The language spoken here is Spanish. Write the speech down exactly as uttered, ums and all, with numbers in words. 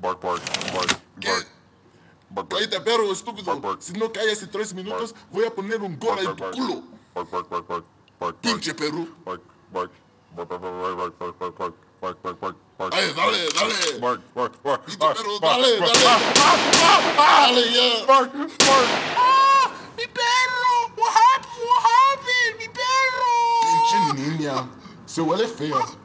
Bark, bark, bark, ¿Qué? bark. Bark, bark. Cállate, perro, estúpido. Bark, bark. Si no callas en tres minutos, voy a poner un gol en tu culo. Bark, bark, bark, bark, bark, Pinche perro. bark, bark, bark, bark, bark, bark, bark, bark, bark, bark, bark, bark, bark. Ay, dale, dale. Bark, bark, bark. Pinche bark, perro, bark, dale, bark, dale. bark, Dale ya. bark, bark. ¡Ah! ¡Mi perro! What happened? What happened? ¡Mi perro! Pinche niña. Se huele feo.